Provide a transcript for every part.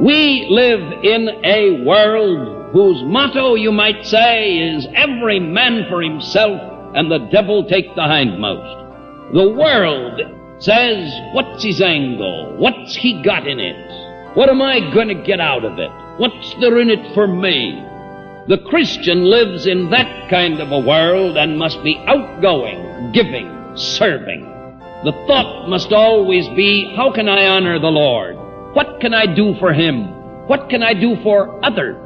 We live in a world whose motto, you might say, is every man for himself and the devil take the hindmost. The world says, what's his angle? What's he got in it? What am I going to get out of it? What's there in it for me? The Christian lives in that kind of a world and must be outgoing, giving, serving. The thought must always be, how can I honor the Lord? What can I do for Him? What can I do for others?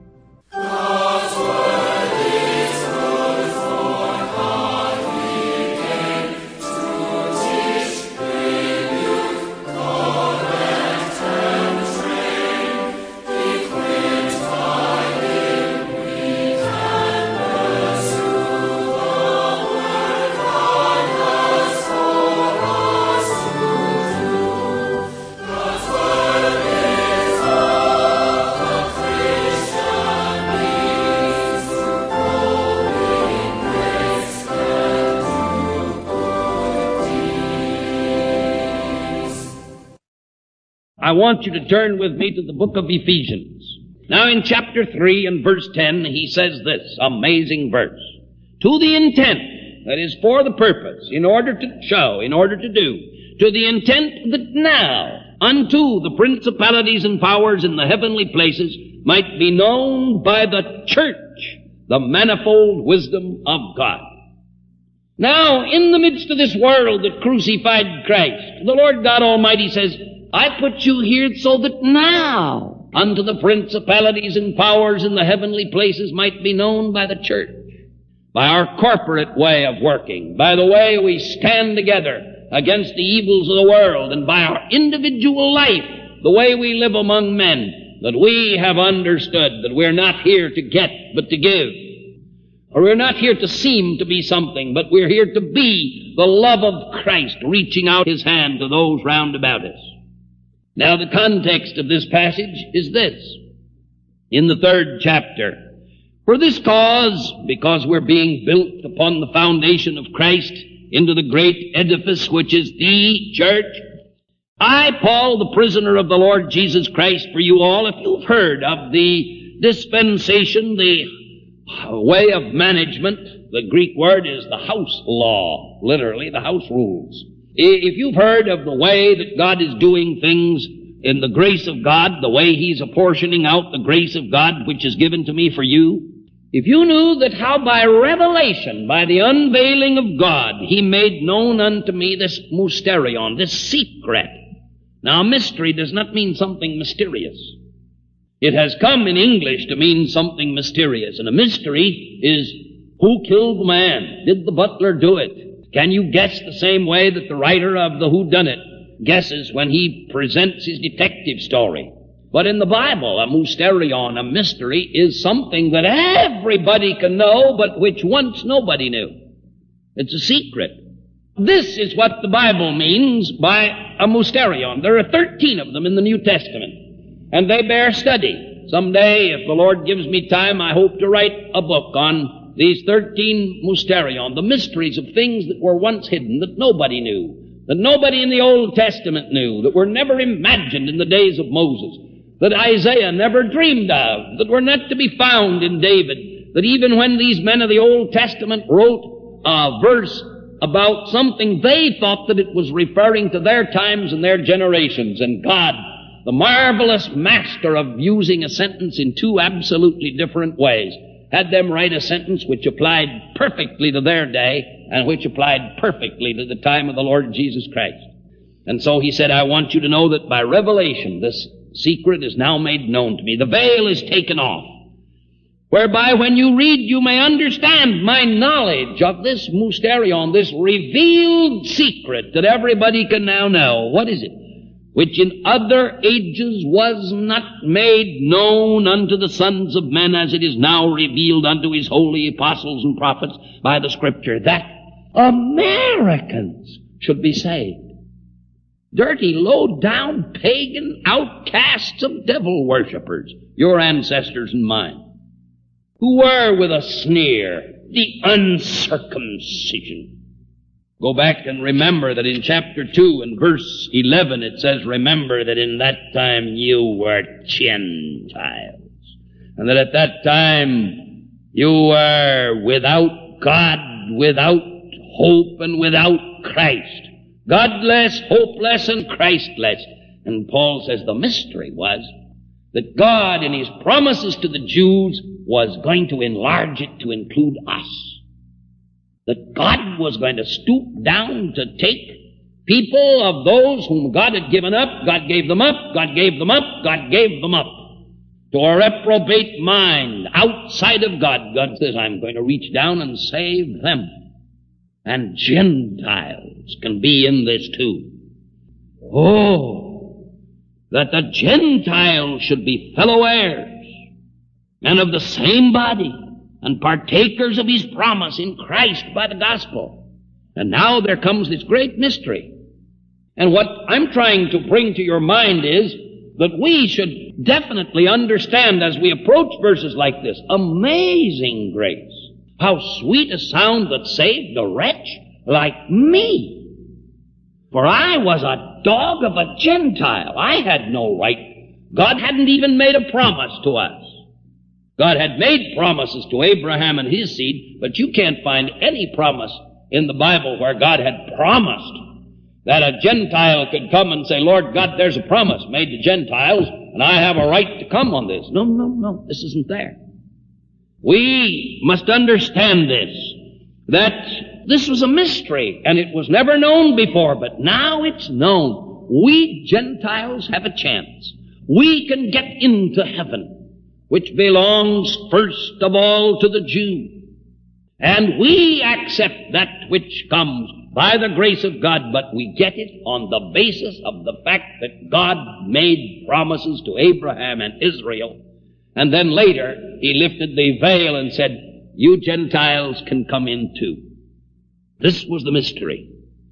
I want you to turn with me to the book of Ephesians. Now in chapter 3 and verse 10, he says this amazing verse. To the intent, that is for the purpose, in order to show, in order to do, to the intent that now unto the principalities and powers in the heavenly places might be known by the church the manifold wisdom of God. Now, in the midst of this world that crucified Christ, the Lord God Almighty says, I put you here so that now unto the principalities and powers in the heavenly places might be known by the church, by our corporate way of working, by the way we stand together against the evils of the world, and by our individual life, the way we live among men, that we have understood that we're not here to get but to give. Or we're not here to seem to be something, but we're here to be the love of Christ reaching out His hand to those round about us. Now the context of this passage is this. In the 3rd chapter, for this cause, because we're being built upon the foundation of Christ into the great edifice which is the church, I, Paul, the prisoner of the Lord Jesus Christ for you all, if you've heard of the dispensation, the way of management, the Greek word is the house law, literally the house rules. If you've heard of the way that God is doing things in the grace of God, the way He's apportioning out the grace of God which is given to me for you, if you knew that how by revelation, by the unveiling of God, He made known unto me this mysterion, this secret. Now, mystery does not mean something mysterious. It has come in English to mean something mysterious, and a mystery is who killed the man? Did the butler do it? Can you guess the same way that the writer of the whodunit guesses when he presents his detective story? But in the Bible, a mysterion, a mystery, is something that everybody can know, but which once nobody knew. It's a secret. This is what the Bible means by a mysterion. There are 13 of them in the New Testament, and they bear study. Someday, if the Lord gives me time, I hope to write a book on these 13 mysterion, the mysteries of things that were once hidden, that nobody knew, that nobody in the Old Testament knew, that were never imagined in the days of Moses, that Isaiah never dreamed of, that were not to be found in David, that even when these men of the Old Testament wrote a verse about something, they thought that it was referring to their times and their generations, and God, the marvelous master of using a sentence in two absolutely different ways, had them write a sentence which applied perfectly to their day and which applied perfectly to the time of the Lord Jesus Christ. And so He said, I want you to know that by revelation this secret is now made known to me. The veil is taken off, whereby when you read you may understand my knowledge of this mysterion, this revealed secret that everybody can now know. What is it? Which in other ages was not made known unto the sons of men, as it is now revealed unto His holy apostles and prophets by the Scripture, that Americans should be saved. Dirty, low-down, pagan outcasts of devil worshippers, your ancestors and mine, who were with a sneer the uncircumcision. Go back and remember that in chapter 2 and verse 11 it says, remember that in that time you were Gentiles. And that at that time you were without God, without hope, and without Christ. Godless, hopeless, and Christless. And Paul says the mystery was that God, in His promises to the Jews, was going to enlarge it to include us. That God was going to stoop down to take people of those whom God had given up. God gave them up, God gave them up, God gave them up. To a reprobate mind outside of God, God says, I'm going to reach down and save them. And Gentiles can be in this too. Oh, that the Gentiles should be fellow heirs and of the same body and partakers of His promise in Christ by the gospel. And now there comes this great mystery. And what I'm trying to bring to your mind is that we should definitely understand as we approach verses like this, amazing grace. How sweet a sound that saved a wretch like me. For I was a dog of a Gentile. I had no right. God hadn't even made a promise to us. God had made promises to Abraham and his seed, but you can't find any promise in the Bible where God had promised that a Gentile could come and say, Lord God, there's a promise made to Gentiles, and I have a right to come on this. No, this isn't there. We must understand this, that this was a mystery, and it was never known before, but now it's known. We Gentiles have a chance. We can get into heaven, which belongs first of all to the Jew. And we accept that which comes by the grace of God, but we get it on the basis of the fact that God made promises to Abraham and Israel. And then later, He lifted the veil and said, you Gentiles can come in too. This was the mystery.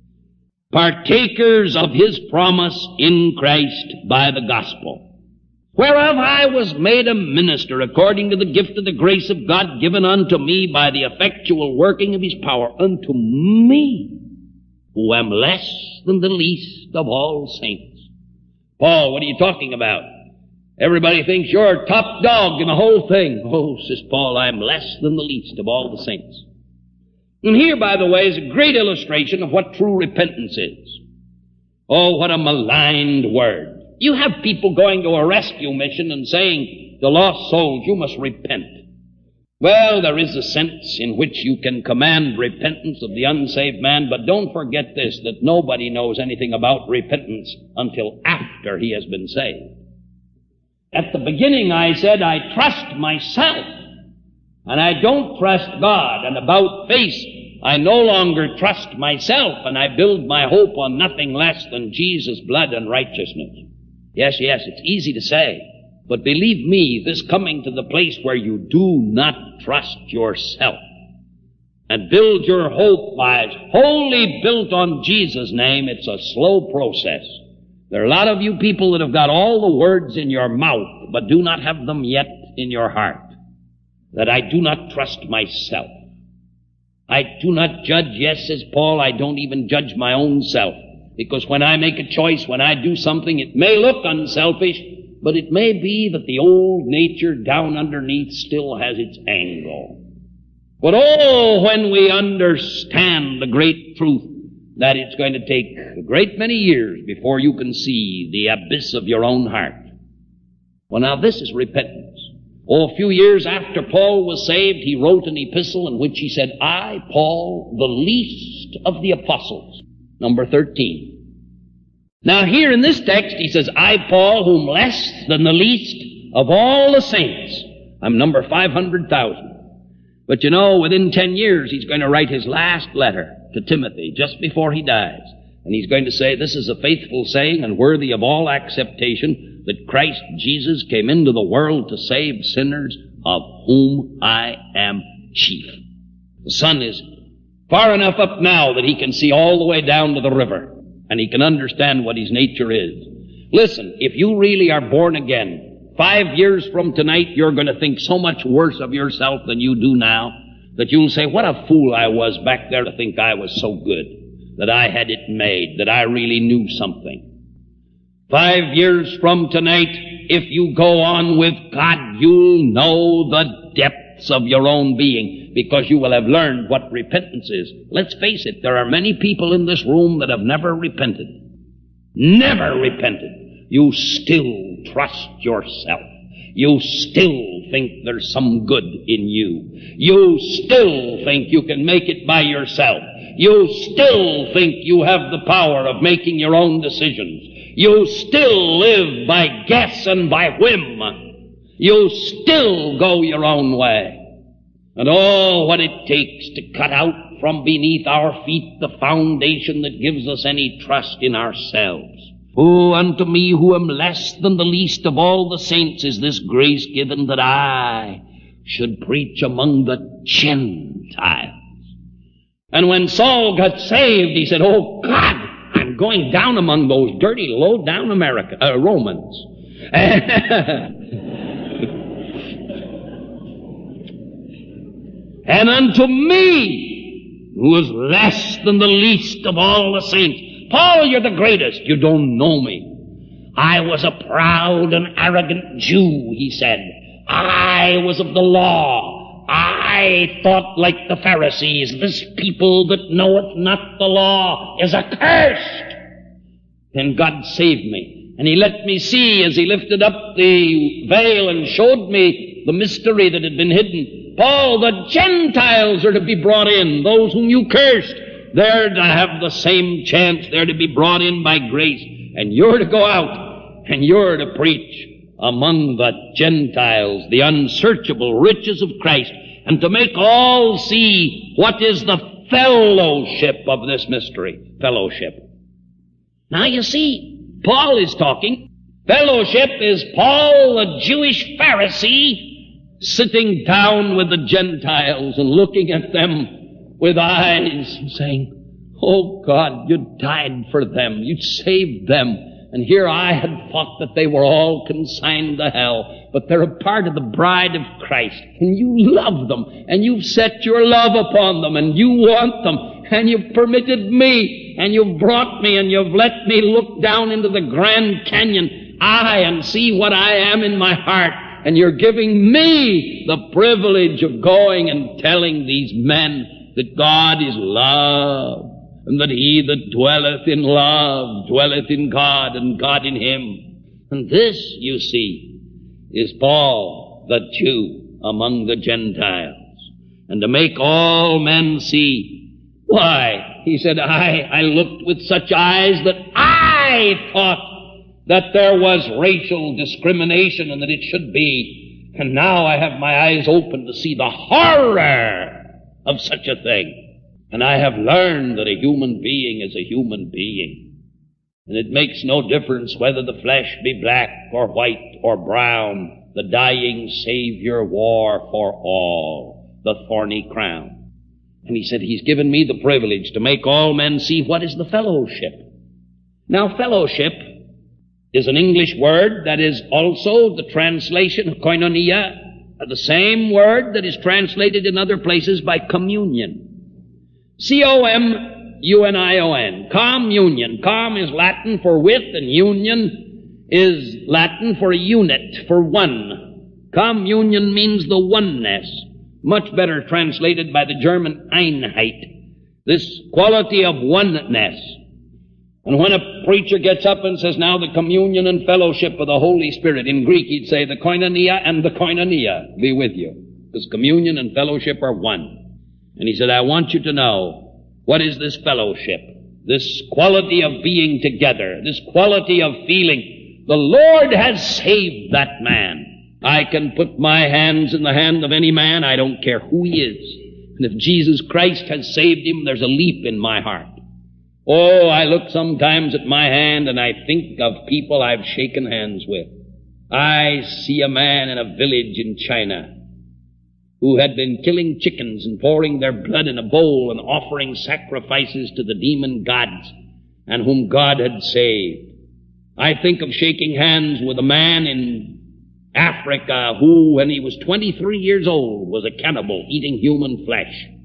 Partakers of His promise in Christ by the gospel. Whereof I was made a minister according to the gift of the grace of God given unto me by the effectual working of His power, unto me, who am less than the least of all saints. Paul, what are you talking about? Everybody thinks you're top dog in the whole thing. Oh, says Paul, I'm less than the least of all the saints. And here, by the way, is a great illustration of what true repentance is. Oh, what a maligned word. You have people going to a rescue mission and saying to lost souls, you must repent. Well, there is a sense in which you can command repentance of the unsaved man, but don't forget this, that nobody knows anything about repentance until after he has been saved. At the beginning I said I trust myself, and I don't trust God, and about face I no longer trust myself, and I build my hope on nothing less than Jesus' blood and righteousness. Yes, it's easy to say, but believe me, this coming to the place where you do not trust yourself and build your hope by wholly built on Jesus' name, it's a slow process. There are a lot of you people that have got all the words in your mouth, but do not have them yet in your heart. That I do not trust myself. I do not judge, yes, says Paul, I don't even judge my own self. Because when I make a choice, when I do something, it may look unselfish, but it may be that the old nature down underneath still has its angle. But oh, when we understand the great truth that it's going to take a great many years before you can see the abyss of your own heart. Well, now this is repentance. Oh, a few years after Paul was saved, he wrote an epistle in which he said, I, Paul, the least of the apostles. Number 13. Now here in this text, he says, I, Paul, whom less than the least of all the saints. I'm number 500,000. But you know, within 10 years, he's going to write his last letter to Timothy just before he dies. And he's going to say, this is a faithful saying and worthy of all acceptation, that Christ Jesus came into the world to save sinners, of whom I am chief. The sun is far enough up now that he can see all the way down to the river, and he can understand what his nature is. Listen, if you really are born again, 5 years from tonight, you're going to think so much worse of yourself than you do now, that you'll say, what a fool I was back there to think I was so good. that I had it made, that I really knew something. 5 years from tonight, if you go on with God, you'll know the depths of your own being, because you will have learned what repentance is. Let's face it, there are many people in this room that have never repented. Never repented. You still trust yourself. You still think there's some good in you. You still think you can make it by yourself. You still think you have the power of making your own decisions. You still live by guess and by whim. You still go your own way. And oh, what it takes to cut out from beneath our feet the foundation that gives us any trust in ourselves. Oh, unto me who am less than the least of all the saints is this grace given, that I should preach among the Gentiles. And when Saul got saved, he said, oh God, I'm going down among those dirty, low-down Romans. And unto me, who is less than the least of all the saints. Paul, you're the greatest. You don't know me. I was a proud and arrogant Jew, he said. I was of the law. I thought like the Pharisees. This people that knoweth not the law is accursed. Then God saved me. And he let me see as he lifted up the veil and showed me the mystery that had been hidden. Paul, the Gentiles are to be brought in, those whom you cursed. They're to have the same chance. They're to be brought in by grace. And you're to go out and you're to preach among the Gentiles the unsearchable riches of Christ, and to make all see what is the fellowship of this mystery. Fellowship. Now you see, Paul is talking. Fellowship is Paul, the Jewish Pharisee, sitting down with the Gentiles and looking at them with eyes and saying, oh God, you died for them. You saved them. And here I had thought that they were all consigned to hell, but they're a part of the bride of Christ. And you love them, and you've set your love upon them, and you want them, and you've permitted me, and you've brought me, and you've let me look down into the Grand Canyon, and see what I am in my heart. And you're giving me the privilege of going and telling these men that God is love, and that he that dwelleth in love dwelleth in God, and God in him. And this, you see, is Paul, the Jew among the Gentiles. And to make all men see. Why? He said, I looked with such eyes that I thought that there was racial discrimination and that it should be. And now I have my eyes open to see the horror of such a thing. And I have learned that a human being is a human being. And it makes no difference whether the flesh be black or white or brown. The dying Savior wore for all the thorny crown. And he said, he's given me the privilege to make all men see what is the fellowship. Now, fellowship is an English word that is also the translation of koinonia, the same word that is translated in other places by communion. C-O-M-U-N-I-O-N. Communion. Com is Latin for with, and union is Latin for a unit, for one. Communion means the oneness. Much better translated by the German Einheit. This quality of oneness. And when a preacher gets up and says, now the communion and fellowship of the Holy Spirit, in Greek he'd say the koinonia and the koinonia be with you. Because communion and fellowship are one. And he said, I want you to know, what is this fellowship? This quality of being together, this quality of feeling. The Lord has saved that man. I can put my hands in the hand of any man, I don't care who he is. And if Jesus Christ has saved him, there's a leap in my heart. Oh, I look sometimes at my hand and I think of people I've shaken hands with. I see a man in a village in China who had been killing chickens and pouring their blood in a bowl and offering sacrifices to the demon gods, and whom God had saved. I think of shaking hands with a man in Africa who, when he was 23 years old, was a cannibal eating human flesh.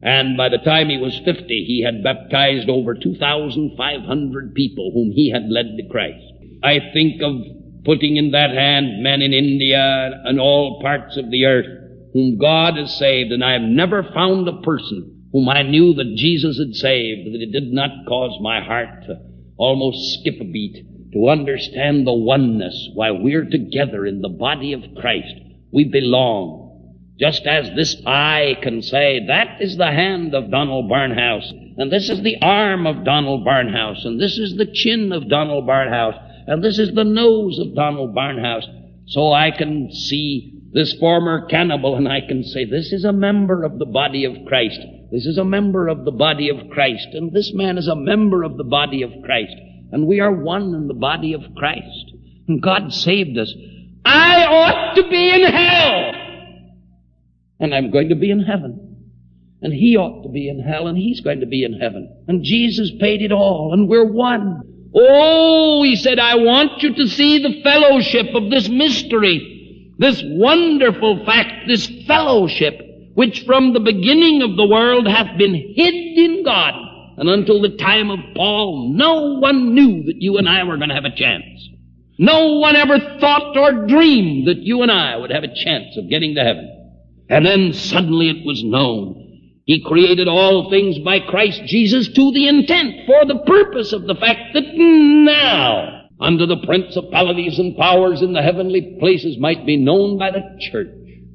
And by the time he was 50, he had baptized over 2,500 people whom he had led to Christ. I think of putting in that hand men in India and all parts of the earth whom God has saved, and I have never found a person whom I knew that Jesus had saved that it did not cause my heart to almost skip a beat, to understand the oneness while we're together in the body of Christ. We belong. Just as this eye can say, that is the hand of Donald Barnhouse, and this is the arm of Donald Barnhouse, and this is the chin of Donald Barnhouse, and this is the nose of Donald Barnhouse. So I can see this former cannibal, and I can say, this is a member of the body of Christ. This is a member of the body of Christ, and this man is a member of the body of Christ, and we are one in the body of Christ. And God saved us. I ought to be in hell, and I'm going to be in heaven. And he ought to be in hell, and he's going to be in heaven. And Jesus paid it all, and we're one. Oh, he said, I want you to see the fellowship of this mystery, this wonderful fact, this fellowship, which from the beginning of the world hath been hid in God. And until the time of Paul, no one knew that you and I were going to have a chance. No one ever thought or dreamed that you and I would have a chance of getting to heaven. And then suddenly it was known. He created all things by Christ Jesus to the intent, for the purpose of the fact that now, under the principalities and powers in the heavenly places might be known by the church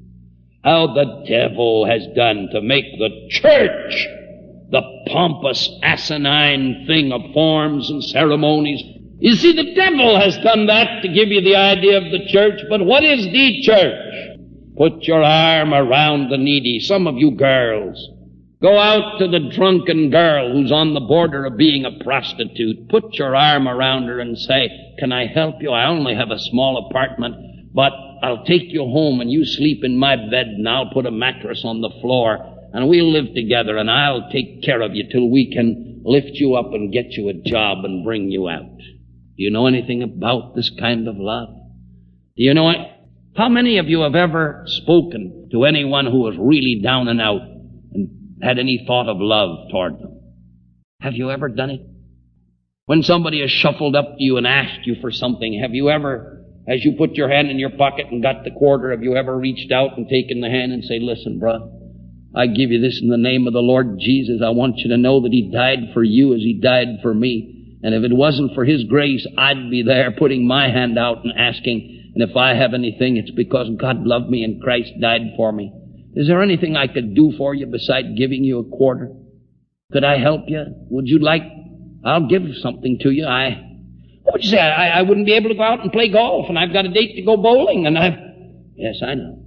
how the devil has done to make the church the pompous, asinine thing of forms and ceremonies. You see, the devil has done that to give you the idea of the church, but what is the church? Put your arm around the needy. Some of you girls, go out to the drunken girl who's on the border of being a prostitute. Put your arm around her and say, can I help you? I only have a small apartment, but I'll take you home and you sleep in my bed and I'll put a mattress on the floor and we'll live together and I'll take care of you till we can lift you up and get you a job and bring you out. Do you know anything about this kind of love? Do you know it? How many of you have ever spoken to anyone who was really down and out and had any thought of love toward them? Have you ever done it? When somebody has shuffled up to you and asked you for something, have you ever, as you put your hand in your pocket and got the quarter, have you ever reached out and taken the hand and say, listen, brother, I give you this in the name of the Lord Jesus. I want you to know that he died for you as he died for me. And if it wasn't for his grace, I'd be there putting my hand out and asking, and if I have anything, it's because God loved me and Christ died for me. Is there anything I could do for you besides giving you a quarter? Could I help you? Would you like, I'll give something to you. What would you say? I wouldn't be able to go out and play golf, and I've got a date to go bowling, and yes, I know.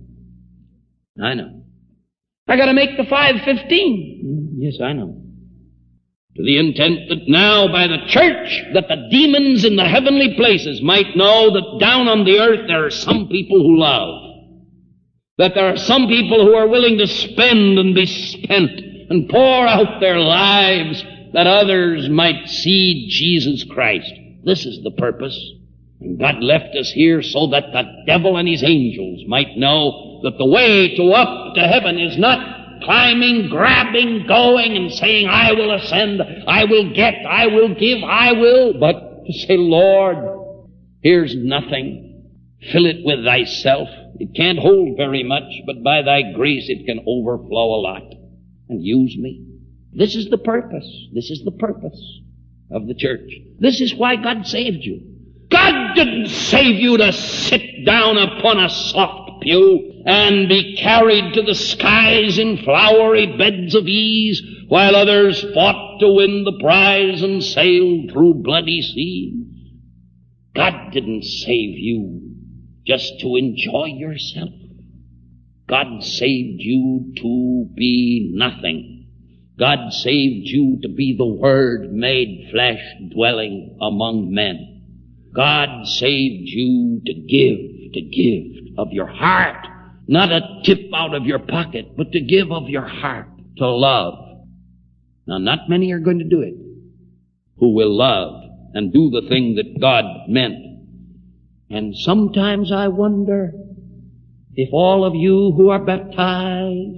I gotta make the 5:15. Yes, I know. To the intent that now by the church, that the demons in the heavenly places might know that down on the earth there are some people who love. That there are some people who are willing to spend and be spent and pour out their lives that others might see Jesus Christ. This is the purpose. And God left us here so that the devil and his angels might know that the way to up to heaven is not climbing, grabbing, going and saying, I will ascend, I will get, I will give, I will, but to say, Lord, here's nothing. Fill it with thyself. It can't hold very much, but by thy grace it can overflow a lot. And use me. This is the purpose. This is the purpose of the church. This is why God saved you. God didn't save you to sit down upon a soft pew and be carried to the skies in flowery beds of ease while others fought to win the prize and sailed through bloody seas. God didn't save you just to enjoy yourself. God saved you to be nothing. God saved you to be the Word made flesh dwelling among men. God saved you to give of your heart. Not a tip out of your pocket, but to give of your heart, to love. Now, not many are going to do it who will love and do the thing that God meant. And sometimes I wonder if all of you who are baptized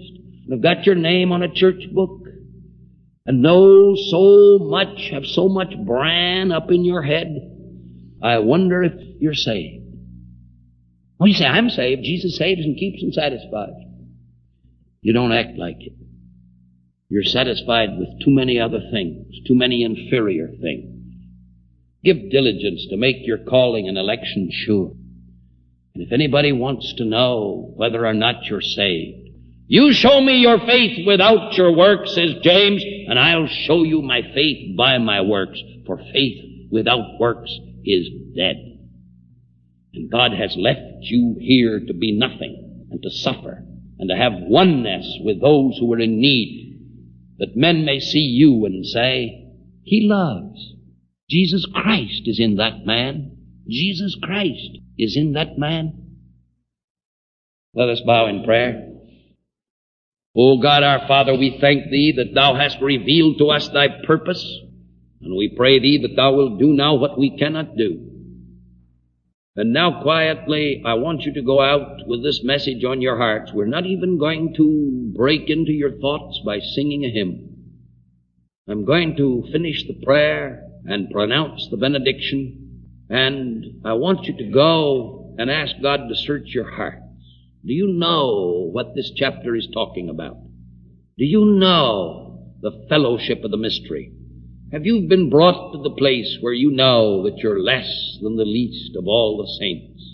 have got your name on a church book, and know so much, have so much bran up in your head, I wonder if you're saved. Well, you say, I'm saved. Jesus saves and keeps and satisfies. You don't act like it. You're satisfied with too many other things, too many inferior things. Give diligence to make your calling and election sure. And if anybody wants to know whether or not you're saved, you show me your faith without your works, says James, and I'll show you my faith by my works. For faith without works is dead. And God has left you here to be nothing and to suffer and to have oneness with those who are in need, that men may see you and say, he loves. Jesus Christ is in that man. Jesus Christ is in that man. Let us bow in prayer. O God, our Father, we thank Thee that Thou hast revealed to us Thy purpose, and we pray Thee that Thou wilt do now what we cannot do. And now quietly, I want you to go out with this message on your hearts. We're not even going to break into your thoughts by singing a hymn. I'm going to finish the prayer and pronounce the benediction, and I want you to go and ask God to search your hearts. Do you know what this chapter is talking about? Do you know the fellowship of the mystery? Have you been brought to the place where you know that you're less than the least of all the saints?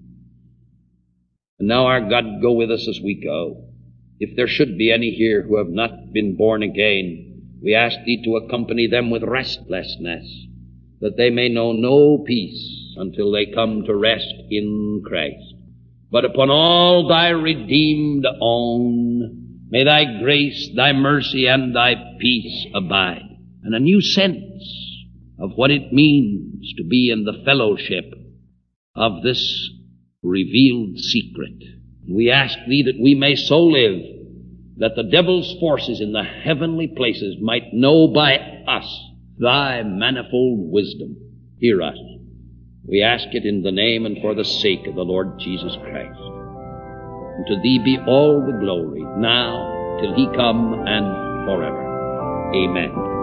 And now, our God, go with us as we go. If there should be any here who have not been born again, we ask Thee to accompany them with restlessness, that they may know no peace until they come to rest in Christ. But upon all Thy redeemed own, may Thy grace, Thy mercy, and Thy peace abide, and a new sense of what it means to be in the fellowship of this revealed secret. We ask Thee that we may so live that the devil's forces in the heavenly places might know by us Thy manifold wisdom. Hear us. We ask it in the name and for the sake of the Lord Jesus Christ. And to Thee be all the glory, now, till He come, and forever. Amen.